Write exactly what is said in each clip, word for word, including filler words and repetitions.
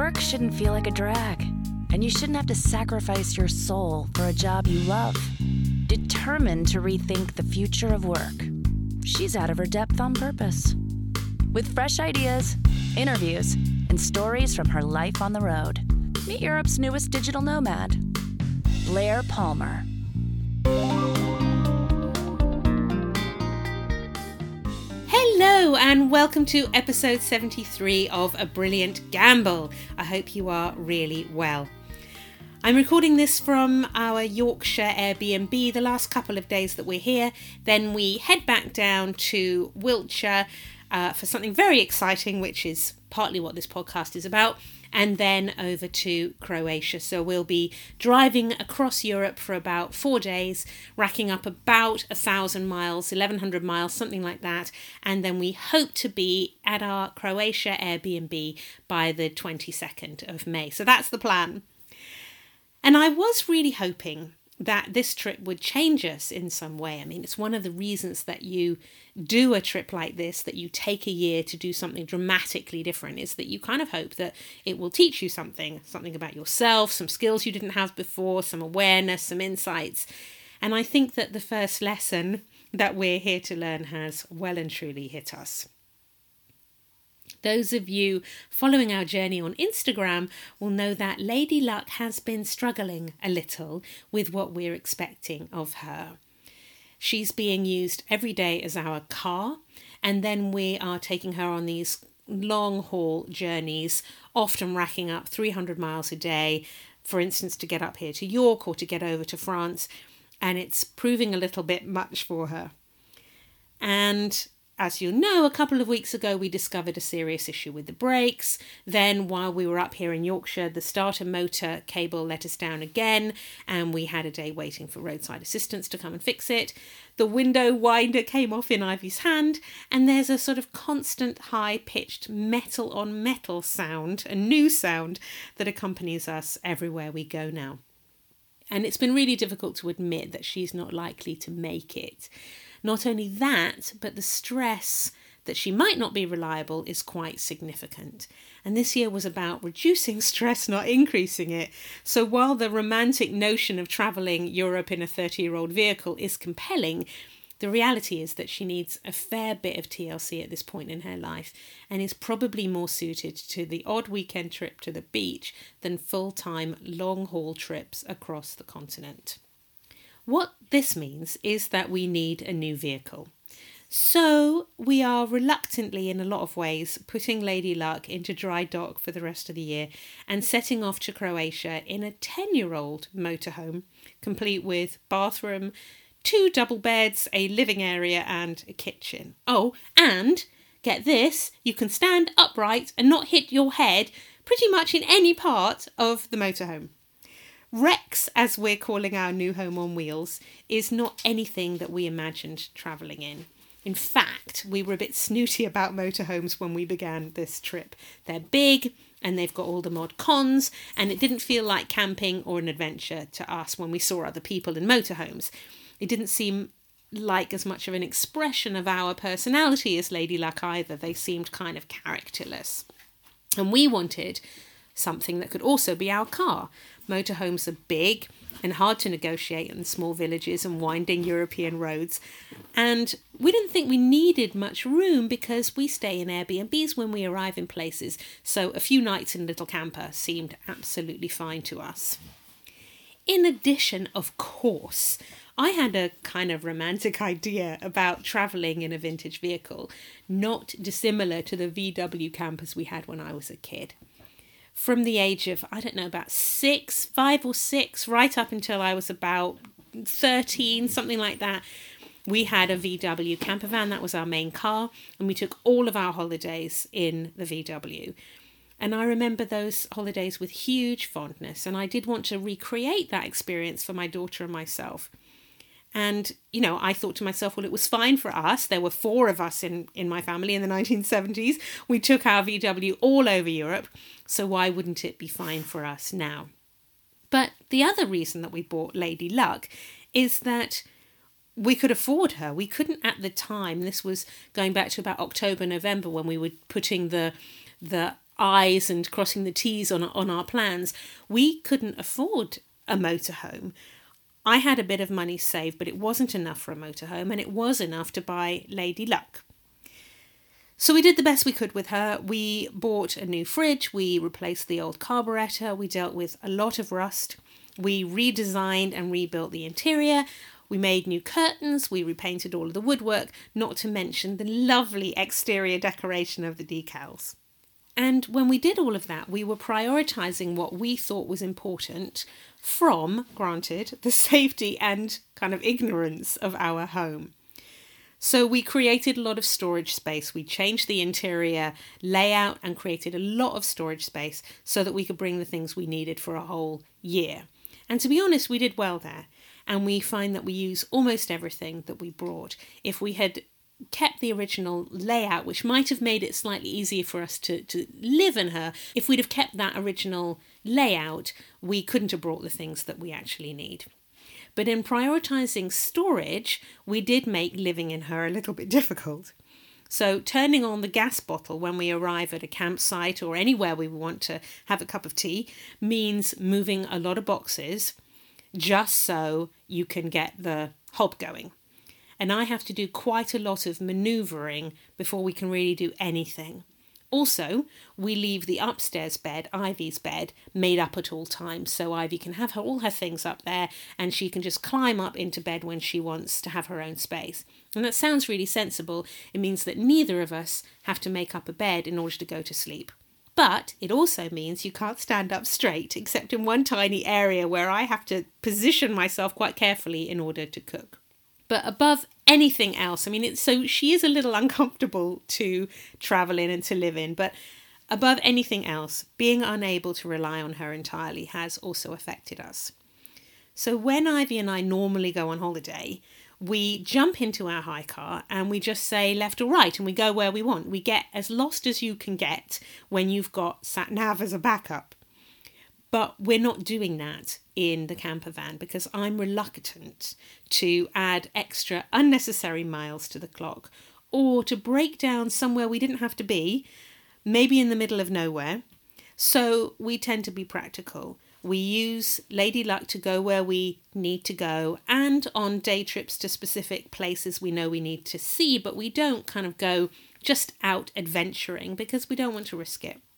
Work shouldn't feel like a drag, and you shouldn't have to sacrifice your soul for a job you love. Determined to rethink the future of work, she's out of her depth on purpose. With fresh ideas, interviews, and stories from her life on the road, meet Europe's newest digital nomad, Blair Palmer. Hello and welcome to episode seventy-three of A Brilliant Gamble. I hope you are really well. I'm recording this from our Yorkshire Airbnb the last couple of days that we're here. Then we head back down to Wiltshire uh, for something very exciting, which is partly what this podcast is about, and then over to Croatia. So we'll be driving across Europe for about four days, racking up about a thousand miles, eleven hundred miles, something like that. And then we hope to be at our Croatia Airbnb by the twenty-second of May. So that's the plan. And I was really hoping that this trip would change us in some way. I mean, it's one of the reasons that you do a trip like this, that you take a year to do something dramatically different, is that you kind of hope that it will teach you something, something about yourself, some skills you didn't have before, some awareness, some insights. And I think that the first lesson that we're here to learn has well and truly hit us. Those of you following our journey on Instagram will know that Lady Luck has been struggling a little with what we're expecting of her. She's being used every day as our car, and then we are taking her on these long haul journeys, often racking up three hundred miles a day, for instance, to get up here to York or to get over to France, and it's proving a little bit much for her. And as you know, a couple of weeks ago, we discovered a serious issue with the brakes. Then, while we were up here in Yorkshire, the starter motor cable let us down again, and we had a day waiting for roadside assistance to come and fix it. The window winder came off in Ivy's hand, and there's a sort of constant high-pitched metal-on-metal sound, a new sound that accompanies us everywhere we go now. And it's been really difficult to admit that she's not likely to make it. Not only that, but the stress that she might not be reliable is quite significant. And this year was about reducing stress, not increasing it. So while the romantic notion of travelling Europe in a thirty-year-old vehicle is compelling, the reality is that she needs a fair bit of T L C at this point in her life, and is probably more suited to the odd weekend trip to the beach than full-time long-haul trips across the continent. What this means is that we need a new vehicle. So we are reluctantly, in a lot of ways, putting Lady Luck into dry dock for the rest of the year and setting off to Croatia in a ten-year-old motorhome, complete with bathroom, two double beds, a living area and a kitchen. Oh, and get this, you can stand upright and not hit your head pretty much in any part of the motorhome. Rex, as we're calling our new home on wheels, is not anything that we imagined travelling in. In fact, we were a bit snooty about motorhomes when we began this trip. They're big and they've got all the mod cons, and it didn't feel like camping or an adventure to us when we saw other people in motorhomes. It didn't seem like as much of an expression of our personality as Lady Luck either. They seemed kind of characterless. And we wanted something that could also be our car. Motorhomes are big and hard to negotiate in small villages and winding European roads. And we didn't think we needed much room because we stay in Airbnbs when we arrive in places. So a few nights in a little camper seemed absolutely fine to us. In addition, of course, I had a kind of romantic idea about travelling in a vintage vehicle, not dissimilar to the V W campers we had when I was a kid. From the age of, I don't know, about six, five or six, right up until I was about thirteen, something like that, we had a V W camper van. That was our main car, and we took all of our holidays in the V W. And I remember those holidays with huge fondness, and I did want to recreate that experience for my daughter and myself. And, you know, I thought to myself, well, it was fine for us. There were four of us in, in my family in the nineteen seventies. We took our V W all over Europe. So why wouldn't it be fine for us now? But the other reason that we bought Lady Luck is that we could afford her. We couldn't at the time. This was going back to about October, November, when we were putting the the I's and crossing the T's on, on our plans, we couldn't afford a motorhome. I had a bit of money saved, but it wasn't enough for a motorhome, and it was enough to buy Lady Luck. So we did the best we could with her. We bought a new fridge, we replaced the old carburettor, we dealt with a lot of rust, we redesigned and rebuilt the interior, we made new curtains, we repainted all of the woodwork, not to mention the lovely exterior decoration of the decals. And when we did all of that, we were prioritising what we thought was important from, granted, the safety and kind of ignorance of our home. So we created a lot of storage space. We changed the interior layout and created a lot of storage space so that we could bring the things we needed for a whole year. And to be honest, we did well there. And we find that we use almost everything that we brought. If we had kept the original layout, which might have made it slightly easier for us to, to live in her, if we'd have kept that original layout, we couldn't have brought the things that we actually need. But in prioritising storage, we did make living in her a little bit difficult. So turning on the gas bottle when we arrive at a campsite or anywhere we want to have a cup of tea means moving a lot of boxes just so you can get the hob going. And I have to do quite a lot of manoeuvring before we can really do anything. Also, we leave the upstairs bed, Ivy's bed, made up at all times, so Ivy can have her, all her things up there and she can just climb up into bed when she wants to have her own space. And that sounds really sensible. It means that neither of us have to make up a bed in order to go to sleep. But it also means you can't stand up straight, except in one tiny area where I have to position myself quite carefully in order to cook. But above anything else, I mean, it's, so she is a little uncomfortable to travel in and to live in, but above anything else, being unable to rely on her entirely has also affected us. So when Ivy and I normally go on holiday, we jump into our hire car and we just say left or right and we go where we want. We get as lost as you can get when you've got sat-nav as a backup. But we're not doing that in the camper van because I'm reluctant to add extra unnecessary miles to the clock or to break down somewhere we didn't have to be, maybe in the middle of nowhere. So we tend to be practical. We use Lady Luck to go where we need to go and on day trips to specific places we know we need to see, but we don't kind of go just out adventuring because we don't want to risk it.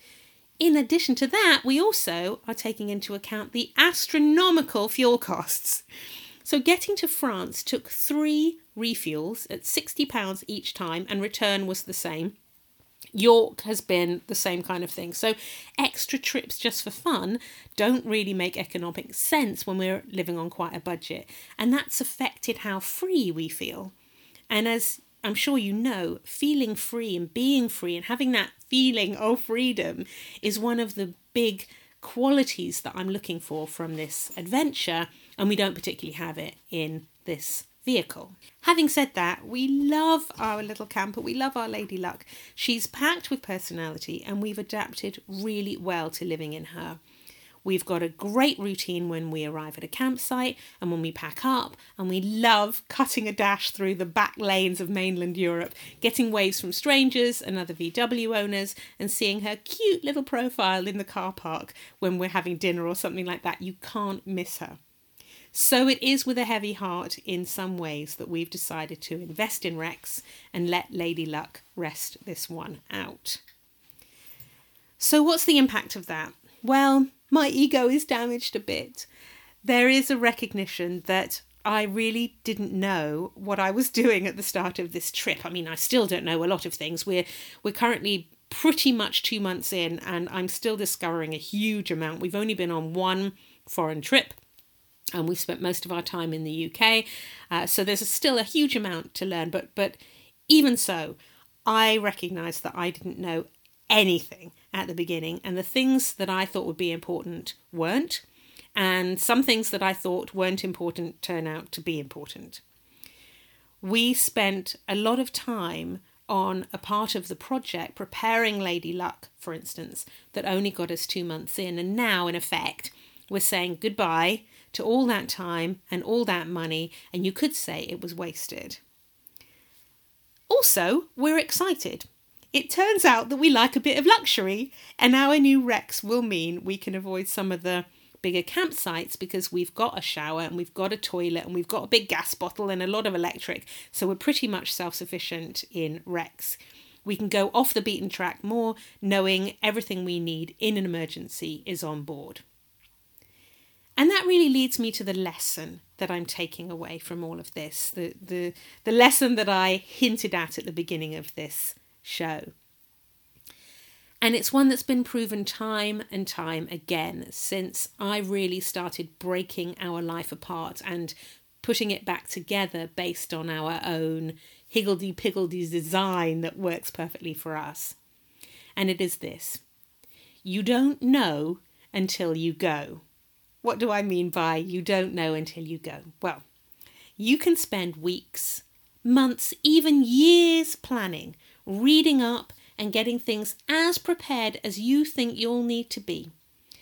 In addition to that, we also are taking into account the astronomical fuel costs. So getting to France took three refuels at sixty pounds each time and return was the same. York has been the same kind of thing. So extra trips just for fun don't really make economic sense when we're living on quite a budget. And that's affected how free we feel. And as I'm sure you know, feeling free and being free and having that feeling of freedom is one of the big qualities that I'm looking for from this adventure, and we don't particularly have it in this vehicle. Having said that, we love our little camper, we love our Lady Luck. She's packed with personality and we've adapted really well to living in her. We've got a great routine when we arrive at a campsite and when we pack up, and we love cutting a dash through the back lanes of mainland Europe, getting waves from strangers and other V W owners and seeing her cute little profile in the car park when we're having dinner or something like that. You can't miss her. So it is with a heavy heart in some ways that we've decided to invest in Rex and let Lady Luck rest this one out. So what's the impact of that? Well, my ego is damaged a bit. There is a recognition that I really didn't know what I was doing at the start of this trip. I mean, I still don't know a lot of things. We're we're currently pretty much two months in and I'm still discovering a huge amount. We've only been on one foreign trip and we've spent most of our time in the U K. Uh, so there's a, still a huge amount to learn. But but even so, I recognise that I didn't know anything at the beginning, and the things that I thought would be important weren't, and some things that I thought weren't important turn out to be important. We spent a lot of time on a part of the project preparing Lady Luck, for instance, that only got us two months in, and now in effect we're saying goodbye to all that time and all that money, and you could say it was wasted. Also, we're excited. It turns out that we like a bit of luxury, and our new Rex will mean we can avoid some of the bigger campsites because we've got a shower and we've got a toilet and we've got a big gas bottle and a lot of electric. So we're pretty much self-sufficient in Rex. We can go off the beaten track more, knowing everything we need in an emergency is on board. And that really leads me to the lesson that I'm taking away from all of this, the, the, the lesson that I hinted at at the beginning of this show. And it's one that's been proven time and time again since I really started breaking our life apart and putting it back together based on our own higgledy-piggledy design that works perfectly for us. And it is this: you don't know until you go. What do I mean by you don't know until you go? Well, you can spend weeks, months, even years planning, reading up and getting things as prepared as you think you'll need to be.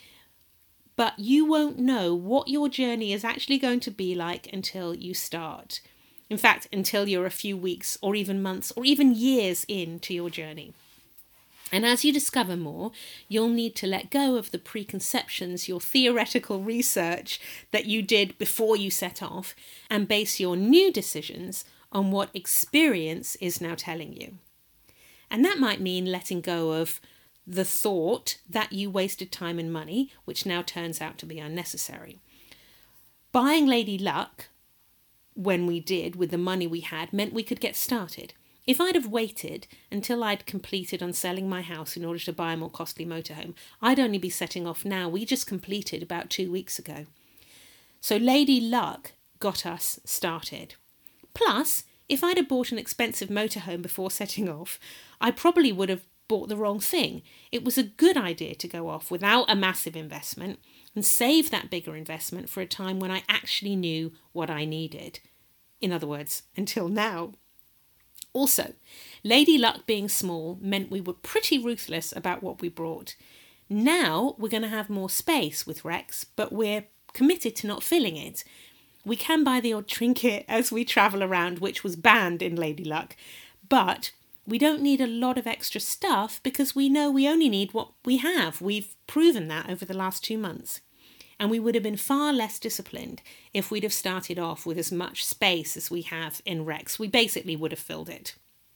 But you won't know what your journey is actually going to be like until you start. In fact, until you're a few weeks or even months or even years into your journey. And as you discover more, you'll need to let go of the preconceptions, your theoretical research that you did before you set off, and base your new decisions on what experience is now telling you. And that might mean letting go of the thought that you wasted time and money, which now turns out to be unnecessary. Buying Lady Luck, when we did, with the money we had, meant we could get started. If I'd have waited until I'd completed on selling my house in order to buy a more costly motorhome, I'd only be setting off now. We just completed about two weeks ago. So Lady Luck got us started. Plus, if I'd have bought an expensive motorhome before setting off, I probably would have bought the wrong thing. It was a good idea to go off without a massive investment and save that bigger investment for a time when I actually knew what I needed. In other words, until now. Also, Lady Luck being small meant we were pretty ruthless about what we brought. Now we're going to have more space with Rex, but we're committed to not filling it. We can buy the odd trinket as we travel around, which was banned in Lady Luck, but we don't need a lot of extra stuff because we know we only need what we have. We've proven that over the last two months. And we would have been far less disciplined if we'd have started off with as much space as we have in Rex. We basically would have filled it.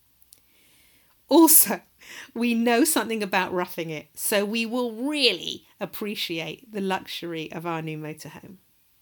Also, we know something about roughing it, so we will really appreciate the luxury of our new motorhome.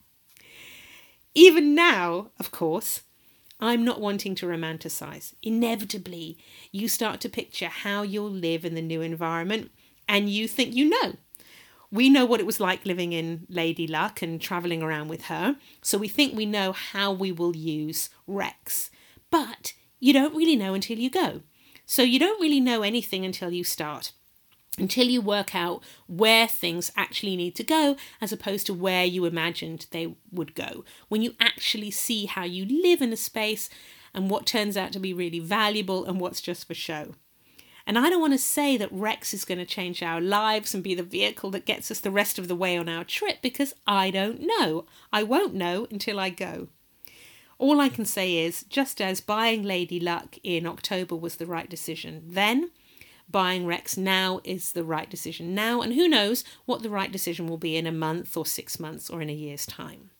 Even now, of course, I'm not wanting to romanticize. Inevitably, you start to picture how you'll live in the new environment, and you think you know. We know what it was like living in Lady Luck and travelling around with her, so we think we know how we will use Rex. But you don't really know until you go. So you don't really know anything until you start, until you work out where things actually need to go as opposed to where you imagined they would go. When you actually see how you live in a space and what turns out to be really valuable and what's just for show. And I don't want to say that Rex is going to change our lives and be the vehicle that gets us the rest of the way on our trip, because I don't know. I won't know until I go. All I can say is, just as buying Lady Luck in October was the right decision then, buying Rex now is the right decision now, and who knows what the right decision will be in a month or six months or in a year's time.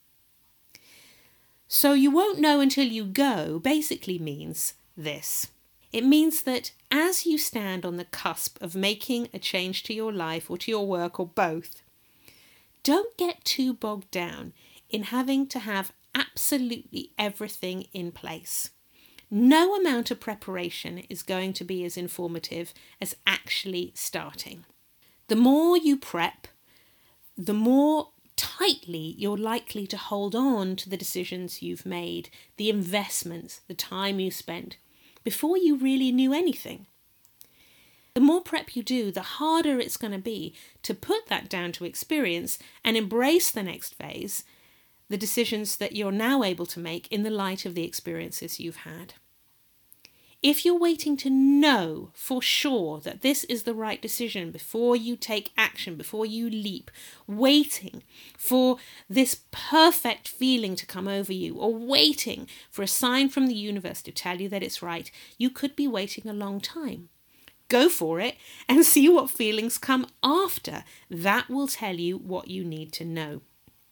So you won't know until you go basically means this. It means that as you stand on the cusp of making a change to your life or to your work or both, don't get too bogged down in having to have absolutely everything in place. No amount of preparation is going to be as informative as actually starting. The more you prep, the more tightly you're likely to hold on to the decisions you've made, the investments, the time you spent, before you really knew anything. The more prep you do, the harder it's going to be to put that down to experience and embrace the next phase, the decisions that you're now able to make in the light of the experiences you've had. If you're waiting to know for sure that this is the right decision before you take action, before you leap, waiting for this perfect feeling to come over you, or waiting for a sign from the universe to tell you that it's right, you could be waiting a long time. Go for it and see what feelings come after. That will tell you what you need to know.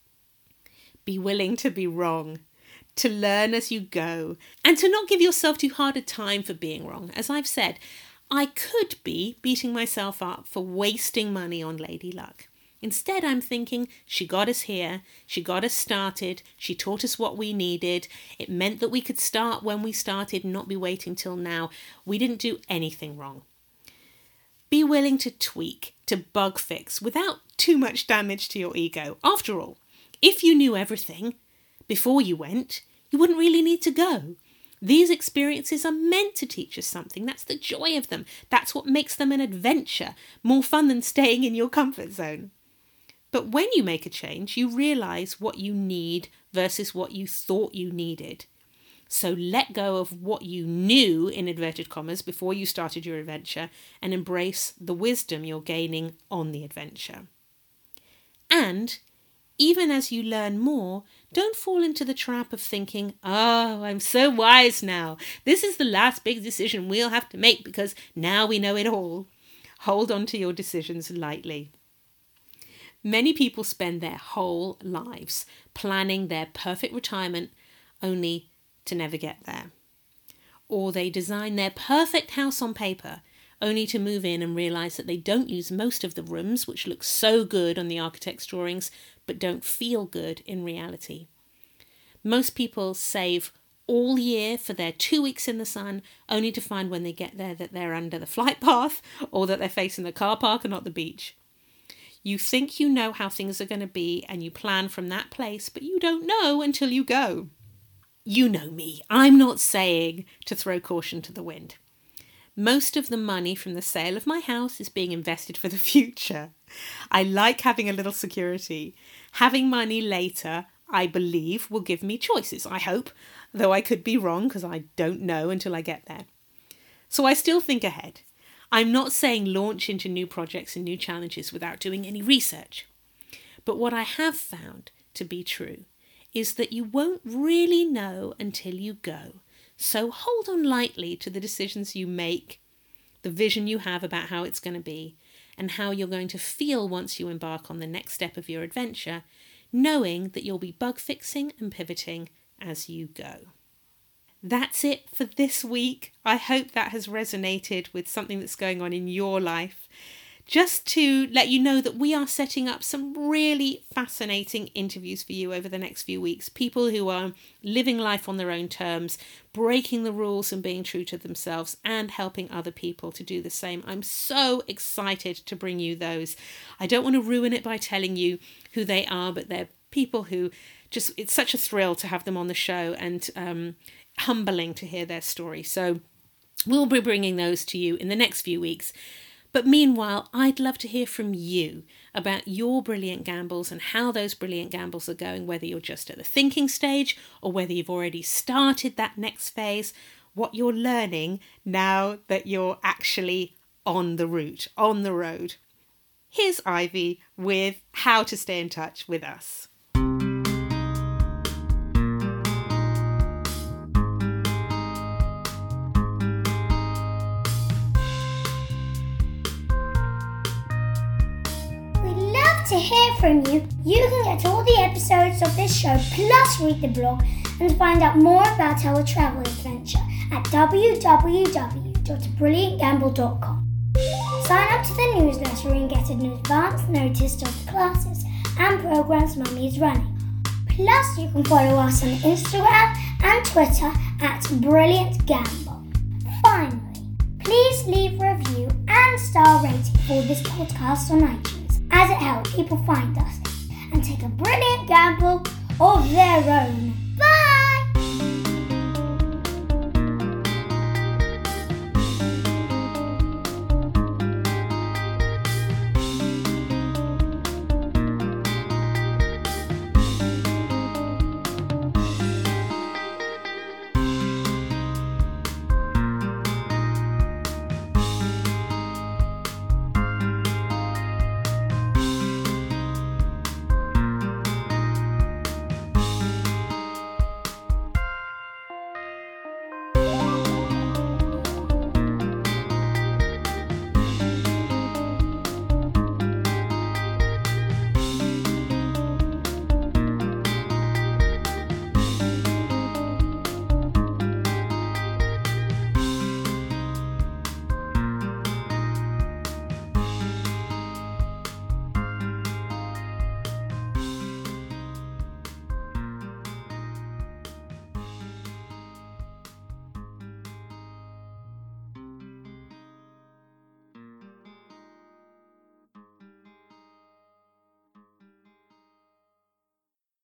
Be willing to be wrong, to learn as you go, and to not give yourself too hard a time for being wrong. As I've said, I could be beating myself up for wasting money on Lady Luck. Instead, I'm thinking, she got us here, she got us started, she taught us what we needed. It meant that we could start when we started and not be waiting till now. We didn't do anything wrong. Be willing to tweak, to bug fix, without too much damage to your ego. After all, if you knew everything before you went, you wouldn't really need to go. These experiences are meant to teach us something. That's the joy of them. That's what makes them an adventure, more fun than staying in your comfort zone. But when you make a change, you realise what you need versus what you thought you needed. So let go of what you knew, in inverted commas, before you started your adventure and embrace the wisdom you're gaining on the adventure. And even as you learn more, don't fall into the trap of thinking, oh, I'm so wise now. This is the last big decision we'll have to make because now we know it all. Hold on to your decisions lightly. Many people spend their whole lives planning their perfect retirement only to never get there. Or they design their perfect house on paper only to move in and realise that they don't use most of the rooms, which look so good on the architect's drawings, but don't feel good in reality. Most people save all year for their two weeks in the sun, only to find when they get there that they're under the flight path or that they're facing the car park and not the beach. You think you know how things are going to be and you plan from that place, but you don't know until you go. You know me. I'm not saying to throw caution to the wind. Most of the money from the sale of my house is being invested for the future. I like having a little security. Having money later, I believe, will give me choices, I hope, though I could be wrong because I don't know until I get there. So I still think ahead. I'm not saying launch into new projects and new challenges without doing any research. But what I have found to be true is that you won't really know until you go. So hold on lightly to the decisions you make, the vision you have about how it's going to be, and how you're going to feel once you embark on the next step of your adventure, knowing that you'll be bug fixing and pivoting as you go. That's it for this week. I hope that has resonated with something that's going on in your life. Just to let you know that we are setting up some really fascinating interviews for you over the next few weeks. People who are living life on their own terms, breaking the rules and being true to themselves, and helping other people to do the same. I'm so excited to bring you those. I don't want to ruin it by telling you who they are, but they're people who just, it's such a thrill to have them on the show and um, humbling to hear their story. So we'll be bringing those to you in the next few weeks. But meanwhile, I'd love to hear from you about your brilliant gambles and how those brilliant gambles are going, whether you're just at the thinking stage or whether you've already started that next phase, what you're learning now that you're actually on the route, on the road. Here's Ivy with how to stay in touch with us. To hear from you, you can get all the episodes of this show plus read the blog and find out more about our travel adventure at w w w dot brilliant gamble dot com. Sign up to the newsletter and get an advance notice of the classes and programs Mummy is running. Plus you can follow us on Instagram and Twitter at Brilliant Gamble. Finally, please leave a review and star rating for this podcast on iTunes, as it helps people find us and take a brilliant gamble of their own.